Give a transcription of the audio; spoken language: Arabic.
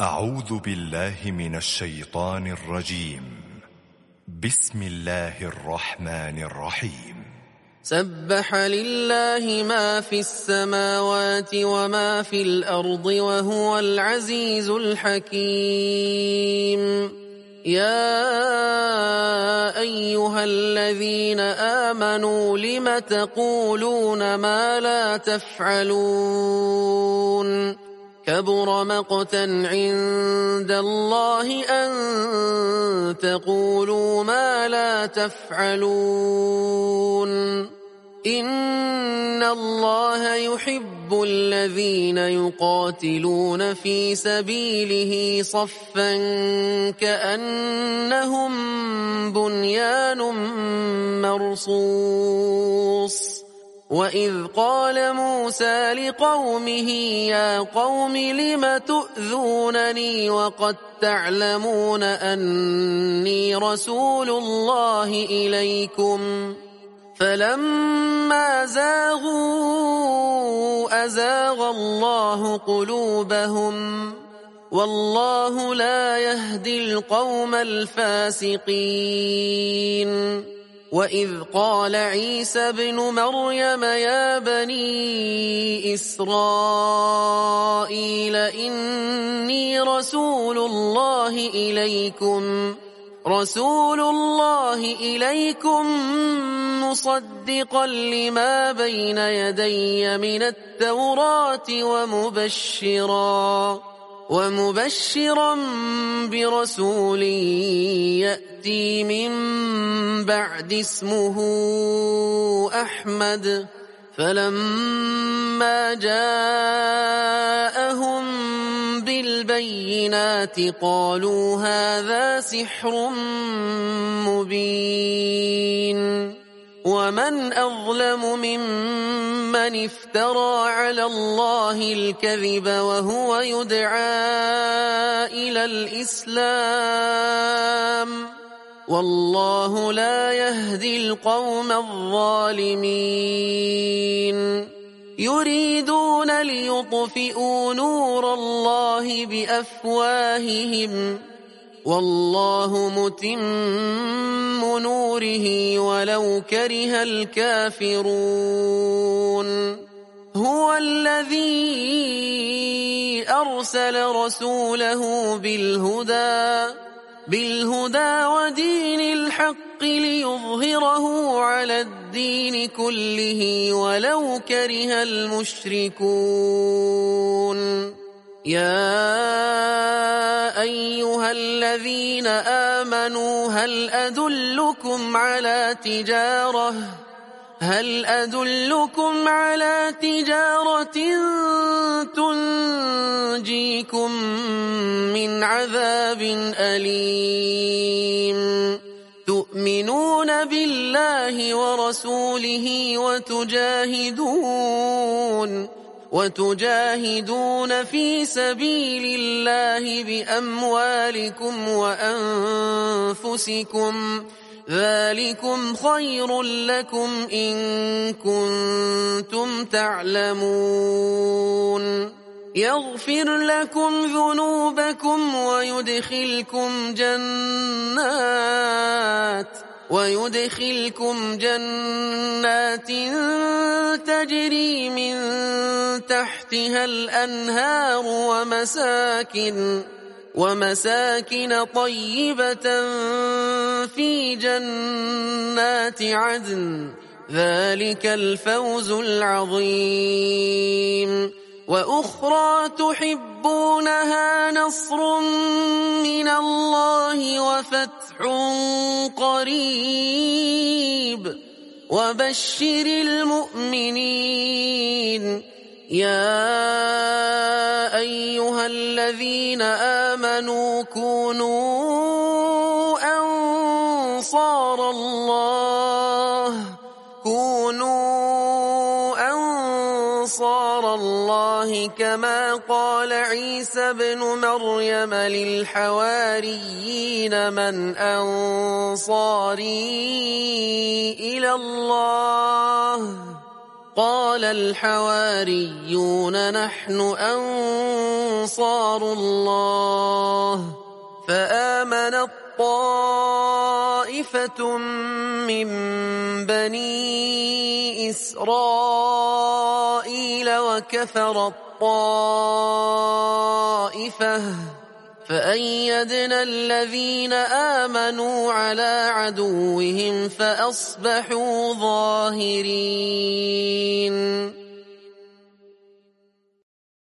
أعوذ بالله من الشيطان الرجيم. بسم الله الرحمن الرحيم. سبح لله ما في السماوات وما في الأرض وهو العزيز الحكيم. يا أيها الذين آمنوا لم تقولون ما لا تفعلون كبر مقتا عند الله أن تقولوا ما لا تفعلون. إن الله يحب الذين يقاتلون في سبيله صفا كأنهم بنيان مرصوص. وإذ قال موسى لقومه يا قوم لم تؤذونني وقد تعلمون أني رسول الله إليكم فلما زاغوا أزاغ الله قلوبهم والله لا يهدي القوم الفاسقين. وإذ قال عيسى ابن مريم يا بني إسرائيل إني رسول الله إليكم مصدقا لما بين يدي من التوراة ومبشرا برسول يأتي من بعد اسمه أحمد. فلما جاءهم بالبينات قالوا هذا سحر مبين. ومن أظلم ممن افترى على الله الكذب وهو يدعى إلى الإسلام والله لا يهدي القوم الظالمين. يريدون ليطفئوا نور الله بأفواههم والله متم نوره ولو كره الكافرون. هو الذي أرسل رسوله بالهدى ودين الحق ليظهره على الدين كله ولو كره المشركون. يا أيها الذين آمنوا هل أدلكم على تجارة تنجيكم من عذاب أليم. تؤمنون بالله ورسوله وتجاهدون في سبيل الله بأموالكم وأنفسكم ذلكم خير لكم إن كنتم تعلمون. يغفر لكم ذنوبكم ويدخلكم جنات تجري من تحتها الأنهار ومساكن طيبة في جنات عدن ذلك الفوز العظيم. وأخرى تحبونها نصر من الله وفتح قريب وبشر المؤمنين. يا أيها الذين آمنوا كونوا أنصار الله كما قال عيسى ابن مريم للحواريين من أنصاري إلى الله قال الحواريون نحن أنصار الله فآمنت طائفة من بني إسرائيل وكفرت طائفة فأيدنا الذين آمنوا على عدوهم فأصبحوا ظاهرين.